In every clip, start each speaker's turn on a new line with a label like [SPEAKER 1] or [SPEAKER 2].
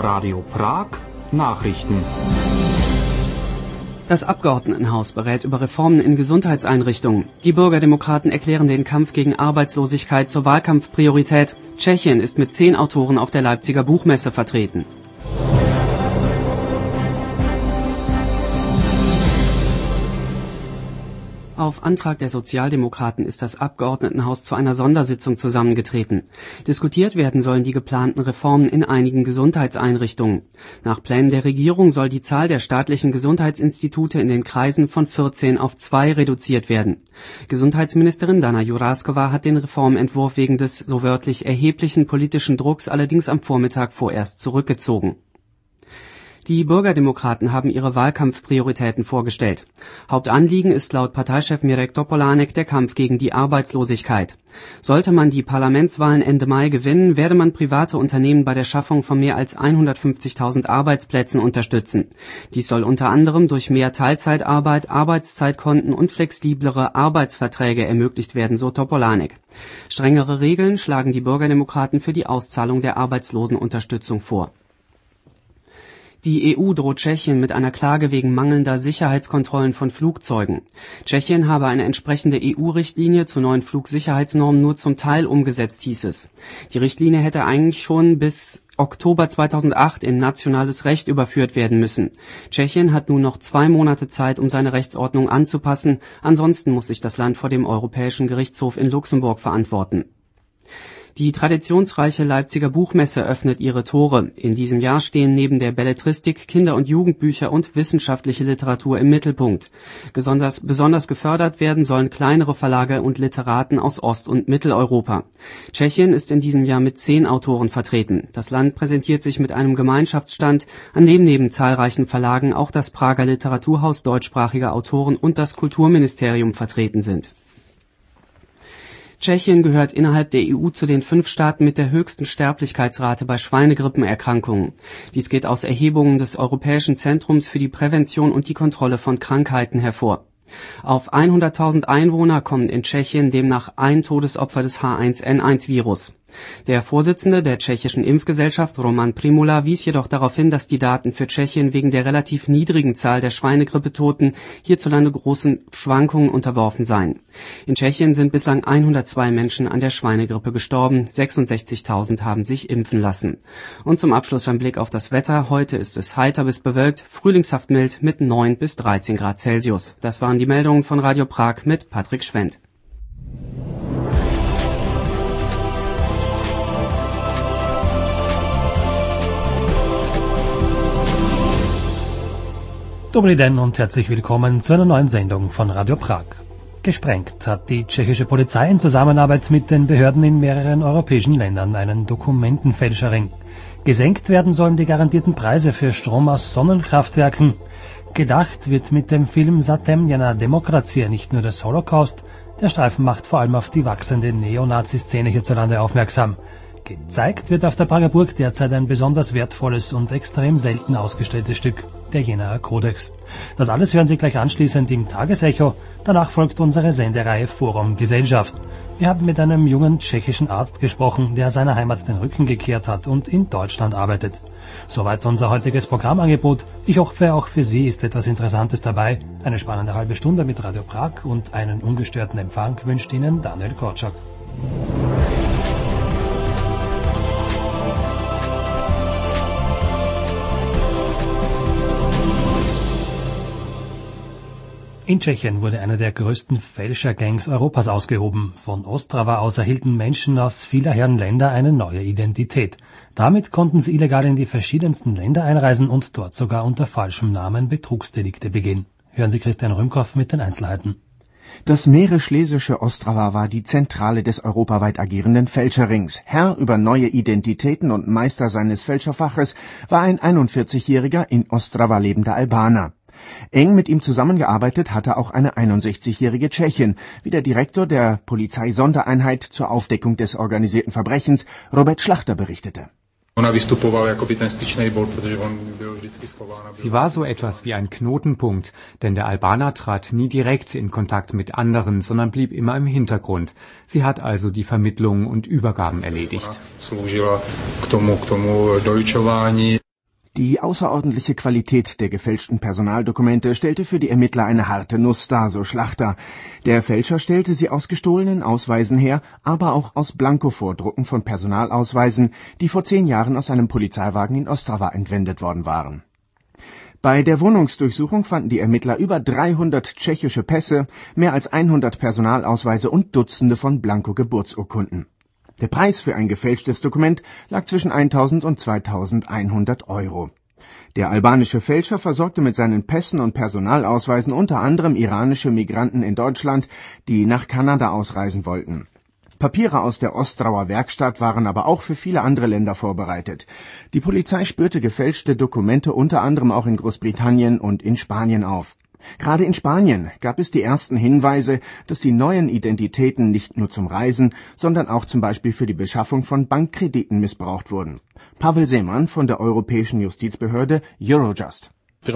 [SPEAKER 1] Radio Prag Nachrichten.
[SPEAKER 2] Das Abgeordnetenhaus berät über Reformen in Gesundheitseinrichtungen. Die Bürgerdemokraten erklären den Kampf gegen Arbeitslosigkeit zur Wahlkampfpriorität. Tschechien ist mit 10 Autoren auf der Leipziger Buchmesse vertreten. Auf Antrag der Sozialdemokraten ist das Abgeordnetenhaus zu einer Sondersitzung zusammengetreten. Diskutiert werden sollen die geplanten Reformen in einigen Gesundheitseinrichtungen. Nach Plänen der Regierung soll die Zahl der staatlichen Gesundheitsinstitute in den Kreisen von 14 auf 2 reduziert werden. Gesundheitsministerin Dana Jurásková hat den Reformentwurf wegen des so wörtlich erheblichen politischen Drucks allerdings am Vormittag vorerst zurückgezogen. Die Bürgerdemokraten haben ihre Wahlkampfprioritäten vorgestellt. Hauptanliegen ist laut Parteichef Mirek Topolánek der Kampf gegen die Arbeitslosigkeit. Sollte man die Parlamentswahlen Ende Mai gewinnen, werde man private Unternehmen bei der Schaffung von mehr als 150.000 Arbeitsplätzen unterstützen. Dies soll unter anderem durch mehr Teilzeitarbeit, Arbeitszeitkonten und flexiblere Arbeitsverträge ermöglicht werden, so Topolánek. Strengere Regeln schlagen die Bürgerdemokraten für die Auszahlung der Arbeitslosenunterstützung vor. Die EU droht Tschechien mit einer Klage wegen mangelnder Sicherheitskontrollen von Flugzeugen. Tschechien habe eine entsprechende EU-Richtlinie zu neuen Flugsicherheitsnormen nur zum Teil umgesetzt, hieß es. Die Richtlinie hätte eigentlich schon bis Oktober 2008 in nationales Recht überführt werden müssen. Tschechien hat nun noch 2 Monate Zeit, um seine Rechtsordnung anzupassen. Ansonsten muss sich das Land vor dem Europäischen Gerichtshof in Luxemburg verantworten. Die traditionsreiche Leipziger Buchmesse öffnet ihre Tore. In diesem Jahr stehen neben der Belletristik Kinder- und Jugendbücher und wissenschaftliche Literatur im Mittelpunkt. Besonders gefördert werden sollen kleinere Verlage und Literaten aus Ost- und Mitteleuropa. Tschechien ist in diesem Jahr mit 10 Autoren vertreten. Das Land präsentiert sich mit einem Gemeinschaftsstand, an dem neben zahlreichen Verlagen auch das Prager Literaturhaus deutschsprachiger Autoren und das Kulturministerium vertreten sind. Tschechien gehört innerhalb der EU zu den 5 Staaten mit der höchsten Sterblichkeitsrate bei Schweinegrippenerkrankungen. Dies geht aus Erhebungen des Europäischen Zentrums für die Prävention und die Kontrolle von Krankheiten hervor. Auf 100.000 Einwohner kommt in Tschechien demnach ein Todesopfer des H1N1-Virus. Der Vorsitzende der tschechischen Impfgesellschaft, Roman Primula, wies jedoch darauf hin, dass die Daten für Tschechien wegen der relativ niedrigen Zahl der Schweinegrippetoten hierzulande großen Schwankungen unterworfen seien. In Tschechien sind bislang 102 Menschen an der Schweinegrippe gestorben, 66.000 haben sich impfen lassen. Und zum Abschluss ein Blick auf das Wetter. Heute ist es heiter bis bewölkt, frühlingshaft mild mit 9 bis 13 Grad Celsius. Das waren die Meldungen von Radio Prag mit Patrick Schwendt.
[SPEAKER 3] Dobrý den und herzlich willkommen zu einer neuen Sendung von Radio Prag. Gesprengt hat die tschechische Polizei in Zusammenarbeit mit den Behörden in mehreren europäischen Ländern einen Dokumentenfälscherring. Gesenkt werden sollen die garantierten Preise für Strom aus Sonnenkraftwerken. Gedacht wird mit dem Film Zatemněná demokracie nicht nur des Holocaust, der Streifen macht vor allem auf die wachsende Neonazi-Szene hierzulande aufmerksam. Gezeigt wird auf der Prager Burg derzeit ein besonders wertvolles und extrem selten ausgestelltes Stück, der Jenaer Kodex. Das alles hören Sie gleich anschließend im Tagesecho. Danach folgt unsere Sendereihe Forum Gesellschaft. Wir haben mit einem jungen tschechischen Arzt gesprochen, der seiner Heimat den Rücken gekehrt hat und in Deutschland arbeitet. Soweit unser heutiges Programmangebot. Ich hoffe, auch für Sie ist etwas Interessantes dabei. Eine spannende halbe Stunde mit Radio Prag und einen ungestörten Empfang wünscht Ihnen Daniel Korczak. In Tschechien wurde eine der größten Fälschergangs Europas ausgehoben. Von Ostrava aus erhielten Menschen aus vieler Herren Länder eine neue Identität. Damit konnten sie illegal in die verschiedensten Länder einreisen und dort sogar unter falschem Namen Betrugsdelikte begehen. Hören Sie Christian Rümkow mit den Einzelheiten.
[SPEAKER 4] Das mährisch-schlesische Ostrava war die Zentrale des europaweit agierenden Fälscherrings. Herr über neue Identitäten und Meister seines Fälscherfaches war ein 41-jähriger in Ostrava lebender Albaner. Eng mit ihm zusammengearbeitet hatte auch eine 61-jährige Tschechin, wie der Direktor der Polizeisondereinheit zur Aufdeckung des organisierten Verbrechens, Robert Schlachter, berichtete.
[SPEAKER 5] Sie war so etwas wie ein Knotenpunkt, denn der Albaner trat nie direkt in Kontakt mit anderen, sondern blieb immer im Hintergrund. Sie hat also die Vermittlungen und Übergaben erledigt.
[SPEAKER 4] Die außerordentliche Qualität der gefälschten Personaldokumente stellte für die Ermittler eine harte Nuss dar, so Schlachter. Der Fälscher stellte sie aus gestohlenen Ausweisen her, aber auch aus Blankovordrucken von Personalausweisen, die vor 10 Jahren aus einem Polizeiwagen in Ostrava entwendet worden waren. Bei der Wohnungsdurchsuchung fanden die Ermittler über 300 tschechische Pässe, mehr als 100 Personalausweise und Dutzende von Blanko-Geburtsurkunden. Der Preis für ein gefälschtes Dokument lag zwischen 1.000 und 2.100 Euro. Der albanische Fälscher versorgte mit seinen Pässen und Personalausweisen unter anderem iranische Migranten in Deutschland, die nach Kanada ausreisen wollten. Papiere aus der Ostrauer Werkstatt waren aber auch für viele andere Länder vorbereitet. Die Polizei spürte gefälschte Dokumente unter anderem auch in Großbritannien und in Spanien auf. Gerade in Spanien gab es die ersten Hinweise, dass die neuen Identitäten nicht nur zum Reisen, sondern auch zum Beispiel für die Beschaffung von Bankkrediten missbraucht wurden. Pavel Zeman von der Europäischen Justizbehörde Eurojust.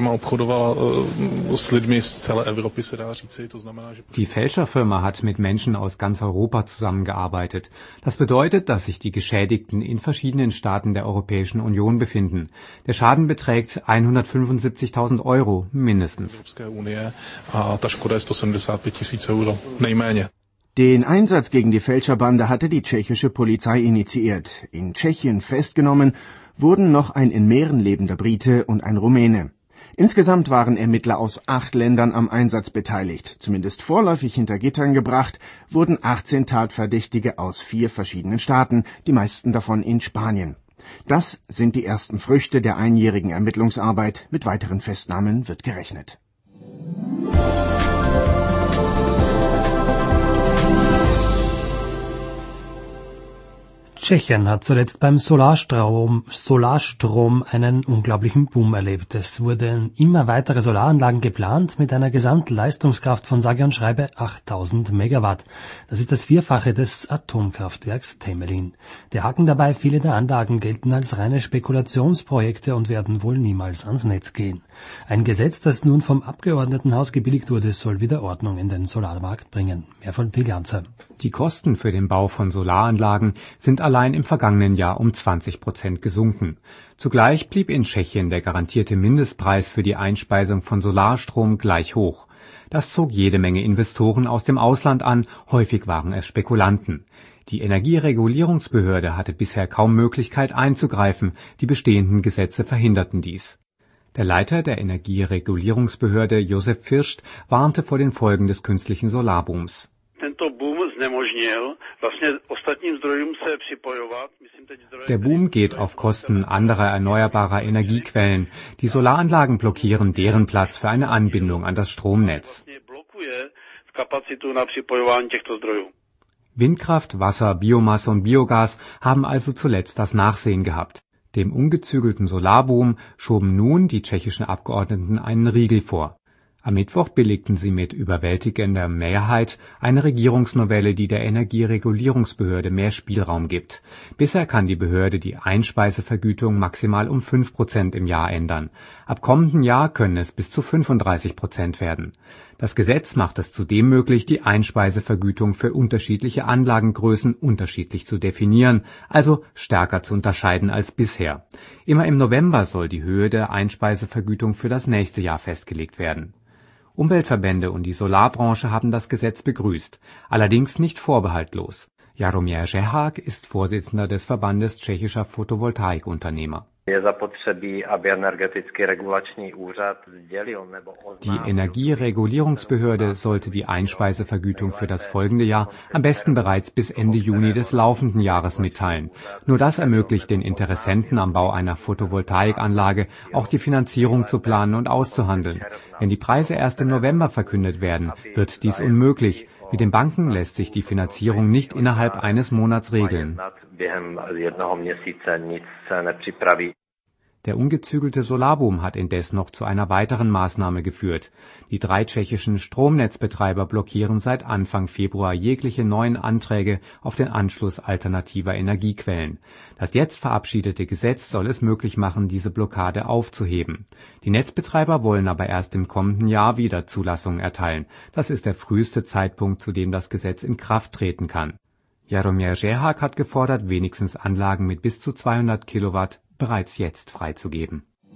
[SPEAKER 5] Die Fälscherfirma hat mit Menschen aus ganz Europa zusammengearbeitet. Das bedeutet, dass sich die Geschädigten in verschiedenen Staaten der Europäischen Union befinden. Der Schaden beträgt 175.000 Euro mindestens.
[SPEAKER 4] Den Einsatz gegen die Fälscherbande hatte die tschechische Polizei initiiert. In Tschechien festgenommen wurden noch ein in Mähren lebender Brite und ein Rumäne. Insgesamt waren Ermittler aus 8 Ländern am Einsatz beteiligt. Zumindest vorläufig hinter Gittern gebracht wurden 18 Tatverdächtige aus 4 verschiedenen Staaten, die meisten davon in Spanien. Das sind die ersten Früchte der einjährigen Ermittlungsarbeit. Mit weiteren Festnahmen wird gerechnet.
[SPEAKER 3] Tschechien hat zuletzt beim Solarstrom einen unglaublichen Boom erlebt. Es wurden immer weitere Solaranlagen geplant mit einer Gesamtleistungskraft von sage und schreibe 8000 Megawatt. Das ist das Vierfache des Atomkraftwerks Temelin. Der Haken dabei, viele der Anlagen gelten als reine Spekulationsprojekte und werden wohl niemals ans Netz gehen. Ein Gesetz, das nun vom Abgeordnetenhaus gebilligt wurde, soll wieder Ordnung in den Solarmarkt bringen. Mehr von Tiljanzer.
[SPEAKER 5] Die Kosten für den Bau von Solaranlagen sind allein im vergangenen Jahr um 20% gesunken. Zugleich blieb in Tschechien der garantierte Mindestpreis für die Einspeisung von Solarstrom gleich hoch. Das zog jede Menge Investoren aus dem Ausland an, häufig waren es Spekulanten. Die Energieregulierungsbehörde hatte bisher kaum Möglichkeit einzugreifen, die bestehenden Gesetze verhinderten dies. Der Leiter der Energieregulierungsbehörde, Josef First, warnte vor den Folgen des künstlichen Solarbooms. Der Boom geht auf Kosten anderer erneuerbarer Energiequellen. Die Solaranlagen blockieren deren Platz für eine Anbindung an das Stromnetz. Windkraft, Wasser, Biomasse und Biogas haben also zuletzt das Nachsehen gehabt. Dem ungezügelten Solarboom schoben nun die tschechischen Abgeordneten einen Riegel vor. Am Mittwoch billigten sie mit überwältigender Mehrheit eine Regierungsnovelle, die der Energieregulierungsbehörde mehr Spielraum gibt. Bisher kann die Behörde die Einspeisevergütung maximal um 5% im Jahr ändern. Ab kommenden Jahr können es bis zu 35% werden. Das Gesetz macht es zudem möglich, die Einspeisevergütung für unterschiedliche Anlagengrößen unterschiedlich zu definieren, also stärker zu unterscheiden als bisher. Immer im November soll die Höhe der Einspeisevergütung für das nächste Jahr festgelegt werden. Umweltverbände und die Solarbranche haben das Gesetz begrüßt, allerdings nicht vorbehaltlos. Jaromír Řehák ist Vorsitzender des Verbandes tschechischer Photovoltaikunternehmer. Die Energieregulierungsbehörde sollte die Einspeisevergütung für das folgende Jahr am besten bereits bis Ende Juni des laufenden Jahres mitteilen. Nur das ermöglicht den Interessenten am Bau einer Photovoltaikanlage auch die Finanzierung zu planen und auszuhandeln. Wenn die Preise erst im November verkündet werden, wird dies unmöglich. Mit den Banken lässt sich die Finanzierung nicht innerhalb eines Monats regeln. Der ungezügelte Solarboom hat indes noch zu einer weiteren Maßnahme geführt. Die 3 tschechischen Stromnetzbetreiber blockieren seit Anfang Februar jegliche neuen Anträge auf den Anschluss alternativer Energiequellen. Das jetzt verabschiedete Gesetz soll es möglich machen, diese Blockade aufzuheben. Die Netzbetreiber wollen aber erst im kommenden Jahr wieder Zulassungen erteilen. Das ist der früheste Zeitpunkt, zu dem das Gesetz in Kraft treten kann. Jaromír Řehák hat gefordert, wenigstens Anlagen mit bis zu 200 Kilowatt bereits jetzt freizugeben.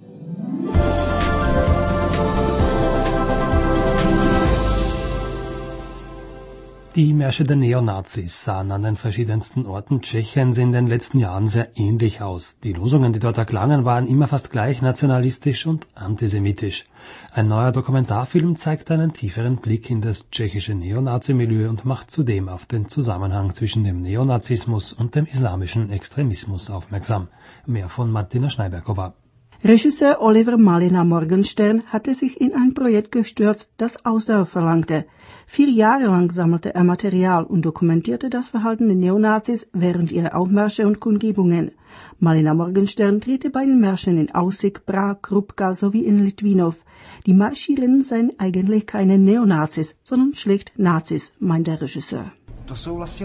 [SPEAKER 3] Die Märsche der Neonazis sahen an den verschiedensten Orten Tschechiens in den letzten Jahren sehr ähnlich aus. Die Losungen, die dort erklangen, waren immer fast gleich nationalistisch und antisemitisch. Ein neuer Dokumentarfilm zeigt einen tieferen Blick in das tschechische Neonazi-Milieu und macht zudem auf den Zusammenhang zwischen dem Neonazismus und dem islamischen Extremismus aufmerksam. Mehr von Martina Schneiberkova.
[SPEAKER 6] Regisseur Oliver Malina Morgenstern hatte sich in ein Projekt gestürzt, das Ausdauer verlangte. 4 Jahre lang sammelte er Material und dokumentierte das Verhalten der Neonazis während ihrer Aufmärsche und Kundgebungen. Malina Morgenstern drehte bei den Märschen in Aussig, Prag, Krupka sowie in Litvinov. Die Marschierenden seien eigentlich keine Neonazis, sondern schlicht Nazis, meint der Regisseur.
[SPEAKER 7] Es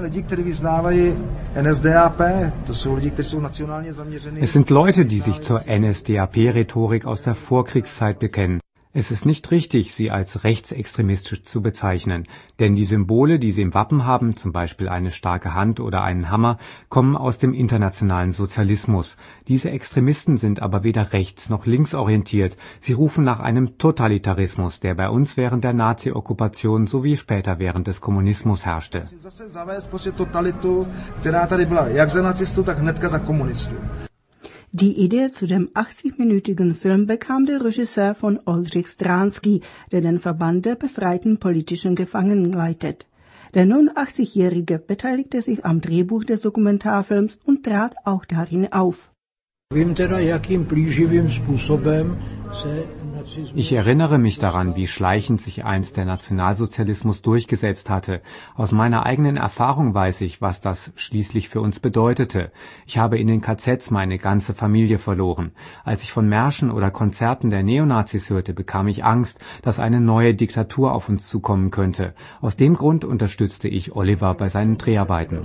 [SPEAKER 5] sind Leute, die sich zur NSDAP-Rhetorik aus der Vorkriegszeit bekennen. Es ist nicht richtig, sie als rechtsextremistisch zu bezeichnen, denn die Symbole, die sie im Wappen haben, zum Beispiel eine starke Hand oder einen Hammer, kommen aus dem internationalen Sozialismus. Diese Extremisten sind aber weder rechts- noch linksorientiert. Sie rufen nach einem Totalitarismus, der bei uns während der Nazi-Okkupation sowie später während des Kommunismus herrschte.
[SPEAKER 6] Die Idee zu dem 80-minütigen Film bekam der Regisseur von Oldřich Stráský, der den Verband der befreiten politischen Gefangenen leitet. Der nun 80-Jährige beteiligte sich am Drehbuch des Dokumentarfilms und trat auch darin auf.
[SPEAKER 5] Ich erinnere mich daran, wie schleichend sich einst der Nationalsozialismus durchgesetzt hatte. Aus meiner eigenen Erfahrung weiß ich, was das schließlich für uns bedeutete. Ich habe in den KZs meine ganze Familie verloren. Als ich von Märschen oder Konzerten der Neonazis hörte, bekam ich Angst, dass eine neue Diktatur auf uns zukommen könnte. Aus dem Grund unterstützte ich Oliver bei seinen Dreharbeiten.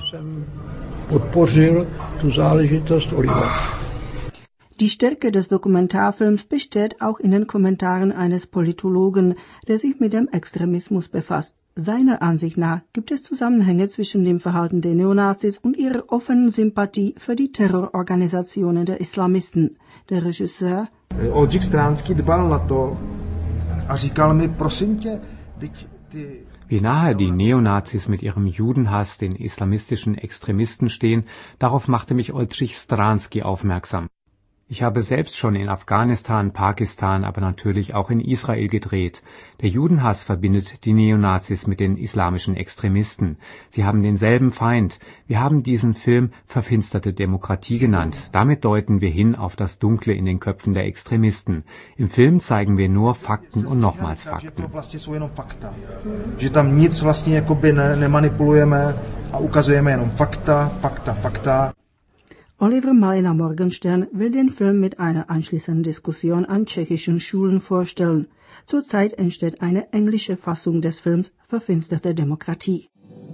[SPEAKER 6] Die Stärke des Dokumentarfilms besteht auch in den Kommentaren eines Politologen, der sich mit dem Extremismus befasst. Seiner Ansicht nach gibt es Zusammenhänge zwischen dem Verhalten der Neonazis und ihrer offenen Sympathie für die Terrororganisationen der Islamisten. Der Regisseur
[SPEAKER 7] Oldřich Stráský dbal na to a říkal mi, prosím tě,
[SPEAKER 5] wie nahe die Neonazis mit ihrem Judenhass den islamistischen Extremisten stehen, darauf machte mich Oldřich Stráský aufmerksam. Ich habe selbst schon in Afghanistan, Pakistan, aber natürlich auch in Israel gedreht. Der Judenhass verbindet die Neonazis mit den islamischen Extremisten. Sie haben denselben Feind. Wir haben diesen Film verfinsterte Demokratie genannt. Damit deuten wir hin auf das Dunkle in den Köpfen der Extremisten. Im Film zeigen wir nur Fakten und nochmals Fakten.
[SPEAKER 7] Že tam nic vlastně jakoby nemanipulujeme a ukazujeme jenom fakta, fakta, fakta.
[SPEAKER 6] Oliver Malina Morgenstern will den Film mit einer anschließenden Diskussion an tschechischen Schulen vorstellen. Zurzeit entsteht eine englische Fassung des Films Verfinsterte Demokratie.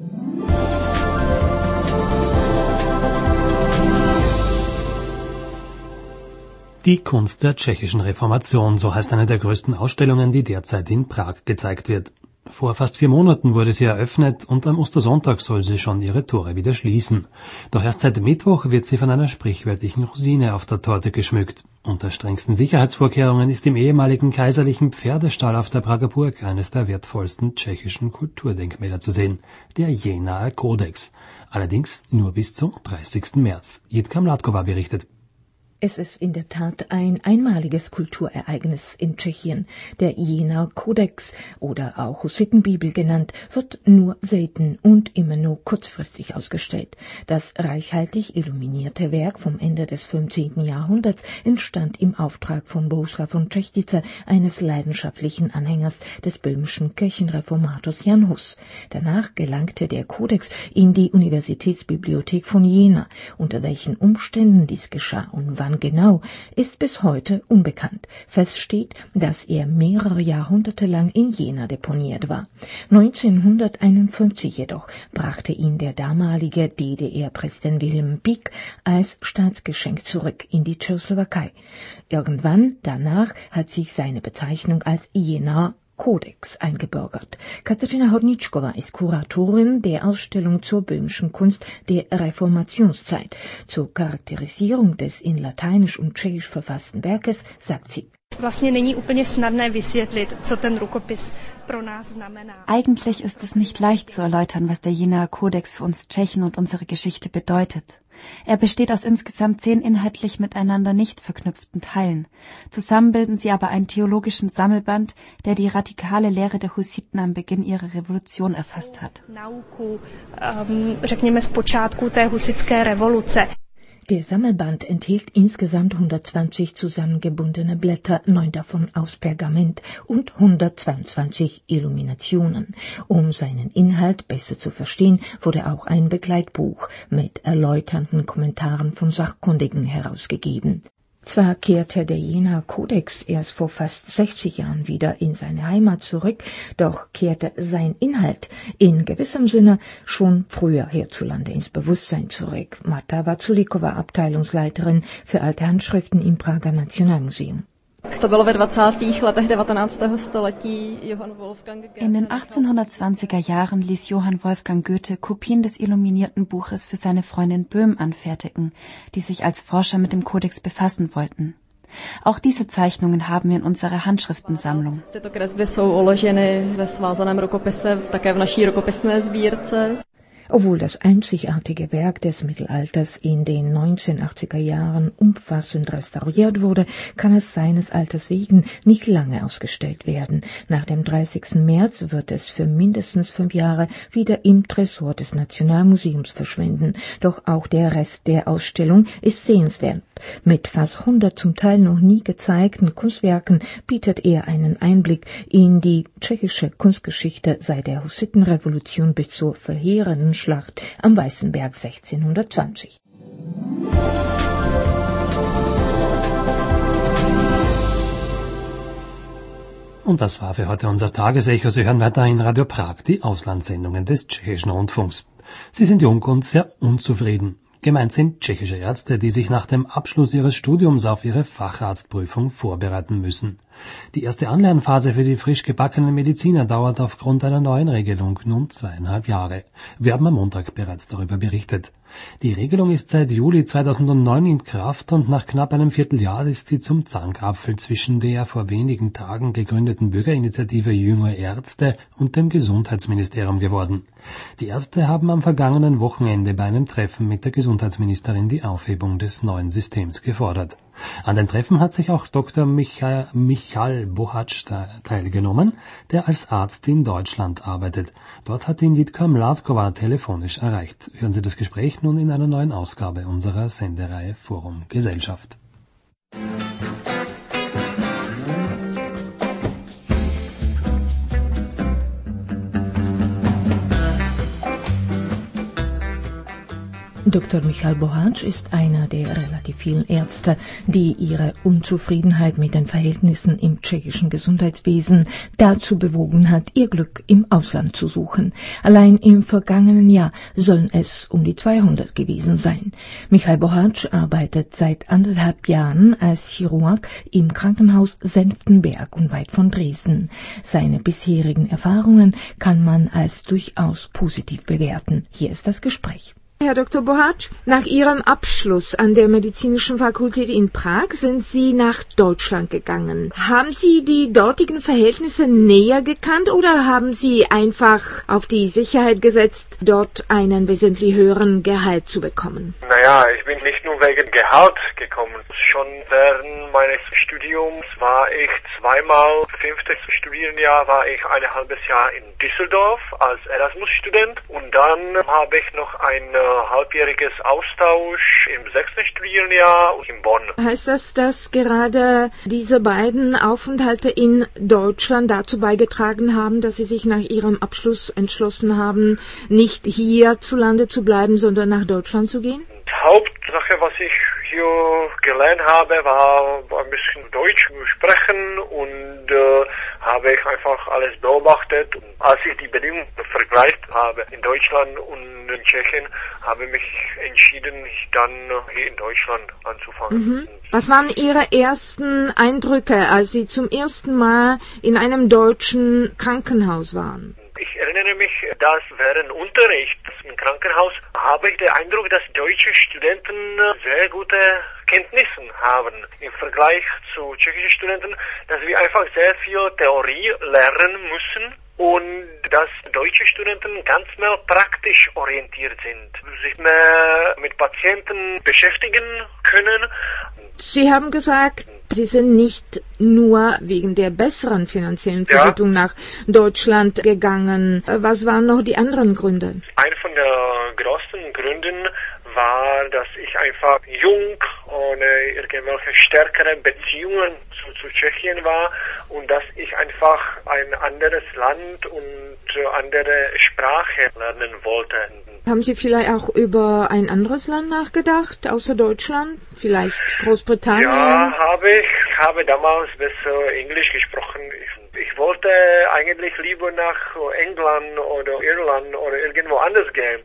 [SPEAKER 3] Die Kunst der tschechischen Reformation, so heißt eine der größten Ausstellungen, die derzeit in Prag gezeigt wird. Vor fast 4 Monaten wurde sie eröffnet und am Ostersonntag soll sie schon ihre Tore wieder schließen. Doch erst seit Mittwoch wird sie von einer sprichwörtlichen Rosine auf der Torte geschmückt. Unter strengsten Sicherheitsvorkehrungen ist im ehemaligen kaiserlichen Pferdestall auf der Prager Burg eines der wertvollsten tschechischen Kulturdenkmäler zu sehen, der Jenaer Kodex. Allerdings nur bis zum 30. März. Jitka Mladkova berichtet.
[SPEAKER 8] Es ist in der Tat ein einmaliges Kulturereignis in Tschechien. Der Jenaer Kodex oder auch Hussitenbibel genannt, wird nur selten und immer nur kurzfristig ausgestellt. Das reichhaltig illuminierte Werk vom Ende des 15. Jahrhunderts entstand im Auftrag von Bohuslav von Čechtice, eines leidenschaftlichen Anhängers des böhmischen Kirchenreformators Jan Hus. Danach gelangte der Kodex in die Universitätsbibliothek von Jena. Unter welchen Umständen dies geschah und wann genau, ist bis heute unbekannt. Fest steht, dass er mehrere Jahrhunderte lang in Jena deponiert war. 1951 jedoch brachte ihn der damalige DDR-Präsident Wilhelm Pieck als Staatsgeschenk zurück in die Tschechoslowakei. Irgendwann danach hat sich seine Bezeichnung als Jenaer Kodex eingebürgert. Katarzyna Hornitschkova ist Kuratorin der Ausstellung zur böhmischen Kunst der Reformationszeit. Zur Charakterisierung des in Lateinisch und Tschechisch verfassten Werkes sagt sie:
[SPEAKER 9] Vlastně není úplně snadné vysvětlit, co ten rukopis Eigentlich ist es nicht leicht zu erläutern, was der Jenaer Kodex für uns Tschechen und unsere Geschichte bedeutet. Er besteht aus insgesamt 10 inhaltlich miteinander nicht verknüpften Teilen. Zusammen bilden sie aber einen theologischen Sammelband, der die radikale Lehre der Hussiten am Beginn ihrer Revolution erfasst hat.
[SPEAKER 8] Der Sammelband enthielt insgesamt 120 zusammengebundene Blätter, 9 davon aus Pergament und 122 Illuminationen. Um seinen Inhalt besser zu verstehen, wurde auch ein Begleitbuch mit erläuternden Kommentaren von Sachkundigen herausgegeben. Zwar kehrte der Jenaer Kodex erst vor fast 60 Jahren wieder in seine Heimat zurück, doch kehrte sein Inhalt in gewissem Sinne schon früher hierzulande ins Bewusstsein zurück. Marta Vaculikova, Abteilungsleiterin für alte Handschriften im Prager Nationalmuseum.
[SPEAKER 9] In den 1820er Jahren ließ Johann Wolfgang Goethe Kopien des illuminierten Buches für seine Freundin Böhm anfertigen, die sich als Forscher mit dem Kodex befassen wollten. Auch diese Zeichnungen haben wir in unserer Handschriftensammlung.
[SPEAKER 8] Obwohl das einzigartige Werk des Mittelalters in den 1980er Jahren umfassend restauriert wurde, kann es seines Alters wegen nicht lange ausgestellt werden. Nach dem 30. März wird es für mindestens 5 Jahre wieder im Tresor des Nationalmuseums verschwinden. Doch auch der Rest der Ausstellung ist sehenswert. Mit fast 100 zum Teil noch nie gezeigten Kunstwerken bietet er einen Einblick in die tschechische Kunstgeschichte seit der Hussitenrevolution bis zur verheerenden Schlacht am Weißen Berg 1620.
[SPEAKER 3] Und das war für heute unser Tagesecho. Sie hören weiter in Radio Prag die Auslandssendungen des tschechischen Rundfunks. Sie sind jung und sehr unzufrieden. Gemeint sind tschechische Ärzte, die sich nach dem Abschluss ihres Studiums auf ihre Facharztprüfung vorbereiten müssen. Die erste Anlernphase für die frisch gebackenen Mediziner dauert aufgrund einer neuen Regelung nun 2,5 Jahre. Wir haben am Montag bereits darüber berichtet. Die Regelung ist seit Juli 2009 in Kraft und nach knapp einem Vierteljahr ist sie zum Zankapfel zwischen der vor wenigen Tagen gegründeten Bürgerinitiative Junge Ärzte und dem Gesundheitsministerium geworden. Die Ärzte haben am vergangenen Wochenende bei einem Treffen mit der Gesundheitsministerin die Aufhebung des neuen Systems gefordert. An dem Treffen hat sich auch Dr. Michal Bohac teilgenommen, der als Arzt in Deutschland arbeitet. Dort hat ihn Jitka Mladkova telefonisch erreicht. Hören Sie das Gespräch nun in einer neuen Ausgabe unserer Sendereihe Forum Gesellschaft.
[SPEAKER 8] Dr. Michal Bohac ist einer der relativ vielen Ärzte, die ihre Unzufriedenheit mit den Verhältnissen im tschechischen Gesundheitswesen dazu bewogen hat, ihr Glück im Ausland zu suchen. Allein im vergangenen Jahr sollen es um die 200 gewesen sein. Michal Bohac arbeitet seit 1,5 Jahren als Chirurg im Krankenhaus Senftenberg unweit von Dresden. Seine bisherigen Erfahrungen kann man als durchaus positiv bewerten. Hier ist das Gespräch.
[SPEAKER 10] Herr Dr. Bohac, nach Ihrem Abschluss an der Medizinischen Fakultät in Prag sind Sie nach Deutschland gegangen. Haben Sie die dortigen Verhältnisse näher gekannt oder haben Sie einfach auf die Sicherheit gesetzt, dort einen wesentlich höheren Gehalt zu bekommen?
[SPEAKER 11] Naja, ich bin nicht nur wegen Gehalt gekommen. Schon während meines Studiums war ich zweimal, 5. Studienjahr war ich 1,5 Jahr in Düsseldorf als Erasmus-Student und dann habe ich noch ein halbjähriges Austausch im 6. Studienjahr in Bonn.
[SPEAKER 10] Heißt das, dass gerade diese beiden Aufenthalte in Deutschland dazu beigetragen haben, dass Sie sich nach Ihrem Abschluss entschlossen haben, nicht hierzulande zu bleiben, sondern nach Deutschland zu gehen?
[SPEAKER 11] Die Hauptsache, was ich hier gelernt habe, war ein bisschen Deutsch sprechen und habe ich einfach alles beobachtet. Als ich die Bedingungen vergleicht habe in Deutschland und in Tschechien, habe ich mich entschieden, dann hier in Deutschland anzufangen.
[SPEAKER 10] Mhm. Was waren Ihre ersten Eindrücke, als Sie zum ersten Mal in einem deutschen Krankenhaus waren?
[SPEAKER 11] Ich erinnere erinnere mich, dass während Unterricht im Krankenhaus habe ich den Eindruck, dass deutsche Studenten sehr gute Kenntnisse haben im Vergleich zu tschechischen Studenten, dass wir einfach sehr viel Theorie lernen müssen und dass deutsche Studenten ganz mehr praktisch orientiert sind, sich mehr mit Patienten beschäftigen können.
[SPEAKER 10] Sie haben gesagt, Sie sind nicht nur wegen der besseren finanziellen Vergütung nach Deutschland gegangen. Was waren noch die anderen Gründe?
[SPEAKER 11] Einer von den größten Gründen war, dass ich einfach jung ohne irgendwelche stärkere Beziehungen zu Tschechien war und dass ich einfach ein anderes Land und andere Sprache lernen wollte.
[SPEAKER 10] Haben Sie vielleicht auch über ein anderes Land nachgedacht, außer Deutschland? Vielleicht Großbritannien?
[SPEAKER 11] Ja, ich habe damals besser Englisch gesprochen. Ich wollte eigentlich lieber nach England oder Irland oder irgendwo anders gehen.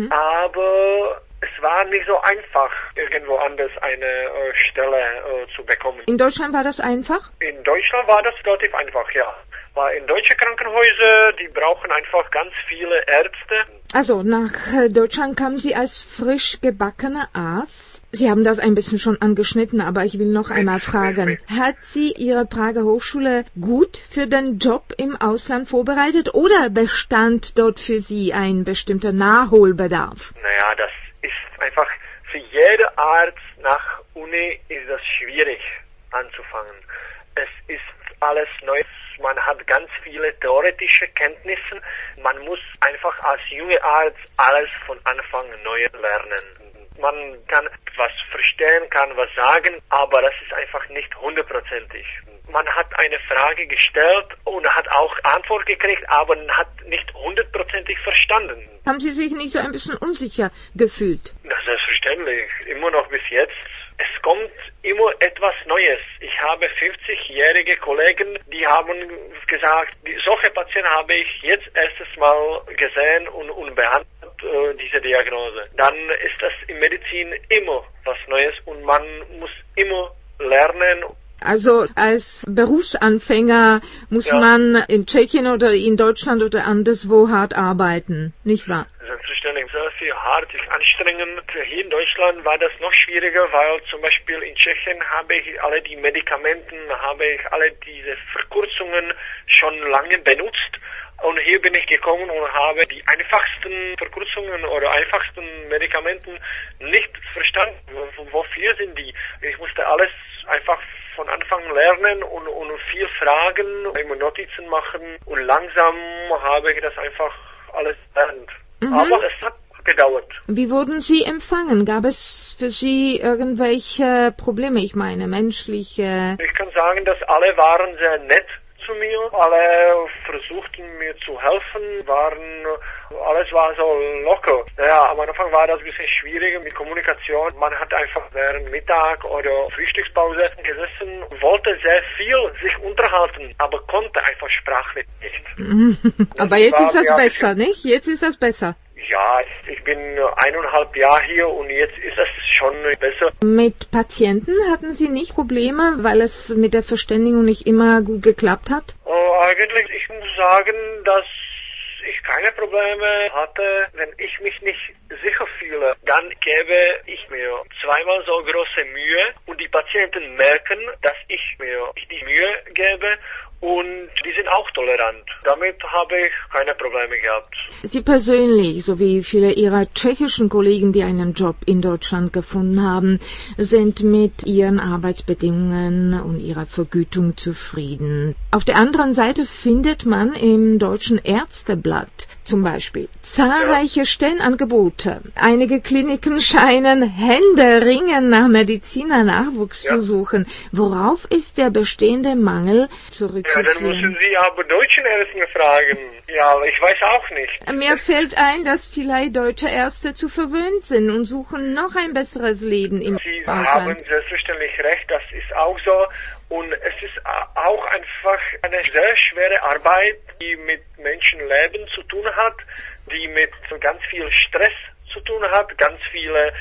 [SPEAKER 11] Aber es war nicht so einfach, irgendwo anders eine Stelle zu bekommen.
[SPEAKER 10] In Deutschland war das einfach?
[SPEAKER 11] In Deutschland war das relativ einfach, ja. Weil in deutsche Krankenhäuser, die brauchen einfach ganz viele Ärzte.
[SPEAKER 10] Also nach Deutschland kamen Sie als frisch gebackener Arzt. Sie haben das ein bisschen schon angeschnitten, aber ich will noch einmal fragen. Hat Sie Ihre Prager Hochschule gut für den Job im Ausland vorbereitet oder bestand dort für Sie ein bestimmter Nachholbedarf?
[SPEAKER 11] Naja, das ist einfach für jeden Arzt nach Uni ist das schwierig anzufangen. Es ist alles Neues. Man hat ganz viele theoretische Kenntnisse. Man muss einfach als junger Arzt alles von Anfang neu lernen. Man kann was verstehen, kann was sagen, aber das ist einfach nicht 100%ig. Man hat eine Frage gestellt und hat auch Antwort gekriegt, aber hat nicht 100%ig verstanden.
[SPEAKER 10] Haben Sie sich nicht so ein bisschen unsicher gefühlt?
[SPEAKER 11] Das ist selbstverständlich. Immer noch bis jetzt. Es kommt immer etwas Neues. Ich habe 50-jährige Kollegen, die haben gesagt, solche Patienten habe ich jetzt erstes Mal gesehen und behandelt, diese Diagnose. Dann ist das in Medizin immer was Neues und man muss immer lernen.
[SPEAKER 10] Also als Berufsanfänger muss man in Tschechien oder in Deutschland oder anderswo hart arbeiten, nicht wahr?
[SPEAKER 11] Selbstverständlich sehr viel hart sich anstrengen. Hier in Deutschland war das noch schwieriger, weil zum Beispiel in Tschechien habe ich alle die Medikamenten, habe ich alle diese Verkürzungen schon lange benutzt. Und hier bin ich gekommen und habe die einfachsten Verkürzungen oder einfachsten Medikamenten nicht verstanden. Wofür sind die? Ich musste alles einfach von Anfang lernen und viel fragen, immer Notizen machen und langsam habe ich das einfach alles gelernt. Aber es hat gedauert.
[SPEAKER 10] Wie wurden Sie empfangen? Gab es für Sie irgendwelche Probleme? Ich meine, menschliche...
[SPEAKER 11] Ich kann sagen, dass alle waren sehr nett zu mir. Alle versuchten mir zu helfen, alles war so locker. Naja, am Anfang war das ein bisschen schwieriger mit Kommunikation. Man hat einfach während Mittag oder Frühstückspause gesessen, wollte sehr viel sich unterhalten, aber konnte einfach sprachlich nicht.
[SPEAKER 10] Aber jetzt ist das besser, nicht? Jetzt ist das besser.
[SPEAKER 11] Ja, ich bin 1,5 Jahre hier und jetzt ist es schon besser.
[SPEAKER 10] Mit Patienten hatten Sie nicht Probleme, weil es mit der Verständigung nicht immer gut geklappt hat?
[SPEAKER 11] Eigentlich, ich muss sagen, dass ich keine Probleme hatte. Wenn ich mich nicht sicher fühle, dann gebe ich mir zweimal so große Mühe und die Patienten merken, dass ich mir die Mühe gebe. Und die sind auch tolerant. Damit habe ich keine Probleme gehabt.
[SPEAKER 10] Sie persönlich, sowie viele Ihrer tschechischen Kollegen, die einen Job in Deutschland gefunden haben, sind mit ihren Arbeitsbedingungen und ihrer Vergütung zufrieden. Auf der anderen Seite findet man im Deutschen Ärzteblatt zum Beispiel zahlreiche Stellenangebote. Einige Kliniken scheinen händeringend nach Mediziner-Nachwuchs zu suchen. Worauf ist der bestehende Mangel zurückzuführen?
[SPEAKER 11] Ja, dann müssen Sie aber deutschen Ärzte fragen. Ja, ich weiß auch nicht.
[SPEAKER 10] Mir fällt ein, dass vielleicht deutsche Ärzte zu verwöhnt sind und suchen noch ein besseres Leben im
[SPEAKER 11] Sie
[SPEAKER 10] Ausland.
[SPEAKER 11] Sie haben selbstverständlich recht, das ist auch so. Und es ist auch einfach eine sehr schwere Arbeit, die mit Menschenleben zu tun hat, die mit ganz viel Stress zu tun hat, ganz viele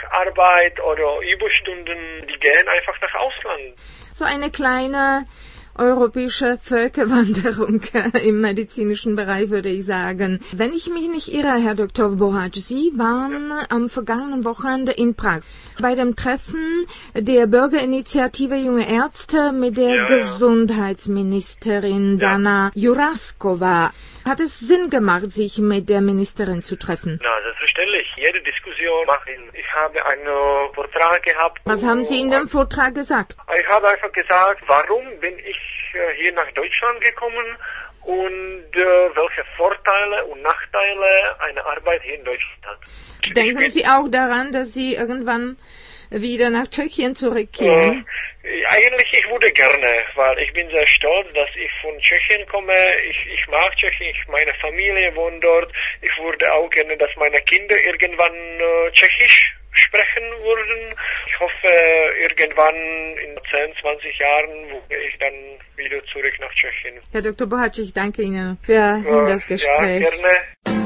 [SPEAKER 11] Nacharbeit oder Überstunden, die gehen einfach nach Ausland.
[SPEAKER 10] So eine kleine europäische Völkerwanderung im medizinischen Bereich, würde ich sagen. Wenn ich mich nicht irre, Herr Dr. Boháč, Sie waren am vergangenen Wochenende in Prag bei dem Treffen der Bürgerinitiative Junge Ärzte mit der Gesundheitsministerin Dana Juraskova. Hat es Sinn gemacht, sich mit der Ministerin zu treffen?
[SPEAKER 11] Na, selbstverständlich. Jede Diskussion macht Sinn. Ich habe einen Vortrag gehabt.
[SPEAKER 10] Was haben Sie in dem Vortrag gesagt?
[SPEAKER 11] Ich habe einfach gesagt, warum bin ich hier nach Deutschland gekommen und welche Vorteile und Nachteile eine Arbeit hier in Deutschland hat.
[SPEAKER 10] Denken Sie auch daran, dass Sie irgendwann wieder nach Tschechien zurückkehren?
[SPEAKER 11] Eigentlich, ich würde gerne, weil ich bin sehr stolz, dass ich von Tschechien komme. Ich mag Tschechien, meine Familie wohnt dort. Ich würde auch gerne, dass meine Kinder irgendwann Tschechisch sprechen würden. Ich hoffe, irgendwann in 10, 20 Jahren würde ich dann wieder zurück nach Tschechien.
[SPEAKER 10] Herr Dr. Boháč, ich danke Ihnen für das Gespräch.
[SPEAKER 11] Ja, gerne.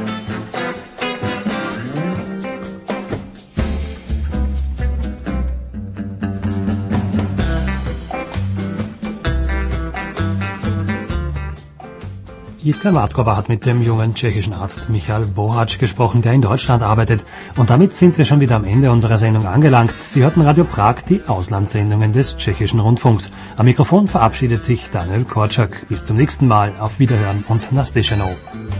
[SPEAKER 3] Jitka Martkova hat mit dem jungen tschechischen Arzt Michal Boháč gesprochen, der in Deutschland arbeitet. Und damit sind wir schon wieder am Ende unserer Sendung angelangt. Sie hörten Radio Prag, die Auslandssendungen des tschechischen Rundfunks. Am Mikrofon verabschiedet sich Daniel Korczak. Bis zum nächsten Mal. Auf Wiederhören und Naslyšenou.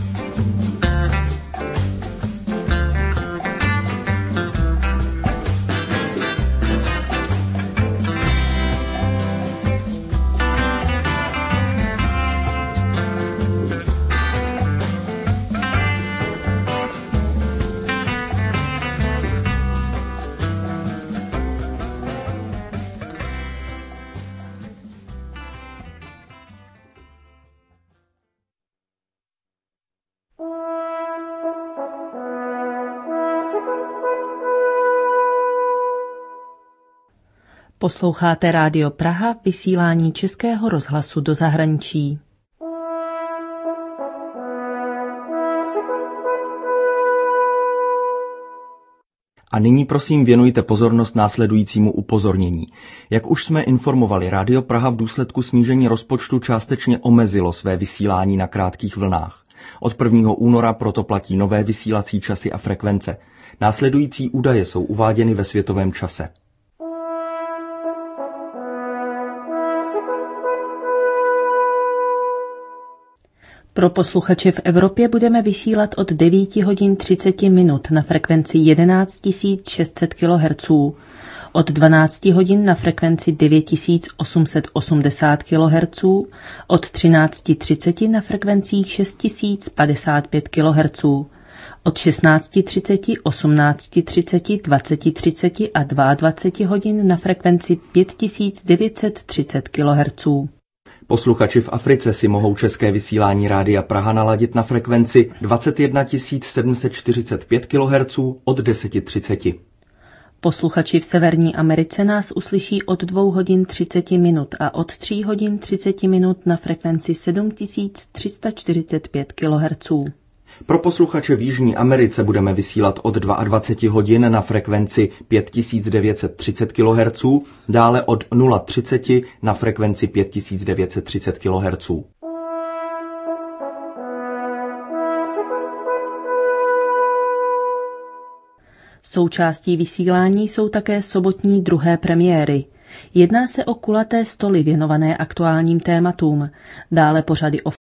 [SPEAKER 12] Posloucháte Rádio Praha, vysílání Českého rozhlasu do zahraničí.
[SPEAKER 13] A nyní prosím věnujte pozornost následujícímu upozornění. Jak už jsme informovali, Rádio Praha v důsledku snížení rozpočtu částečně omezilo své vysílání na krátkých vlnách. Od 1. února proto platí nové vysílací časy a frekvence. Následující údaje jsou uváděny ve světovém čase.
[SPEAKER 12] Pro posluchače v Evropě budeme vysílat od 9 hodin 30 minut na frekvenci 11 600 kHz, od 12 hodin na frekvenci 9880 kHz, od 13:30 na frekvencích 6055 kHz, od 16:30, 18:30, 20:30 a 22 hodin na frekvenci 5930 kHz.
[SPEAKER 13] Posluchači v Africe si mohou české vysílání Rádia Praha naladit na frekvenci 21 745 kHz od 10:30.
[SPEAKER 12] Posluchači v Severní Americe nás uslyší od 2 hodin 30 minut a od 3 hodin 30 minut na frekvenci 7345 kHz.
[SPEAKER 13] Pro posluchače v Jižní Americe budeme vysílat od 22 hodin na frekvenci 5930 kHz, dále od 0:30 na frekvenci 5930 kHz.
[SPEAKER 12] Součástí vysílání jsou také sobotní druhé premiéry. Jedná se o kulaté stoly věnované aktuálním tématům, dále pořady o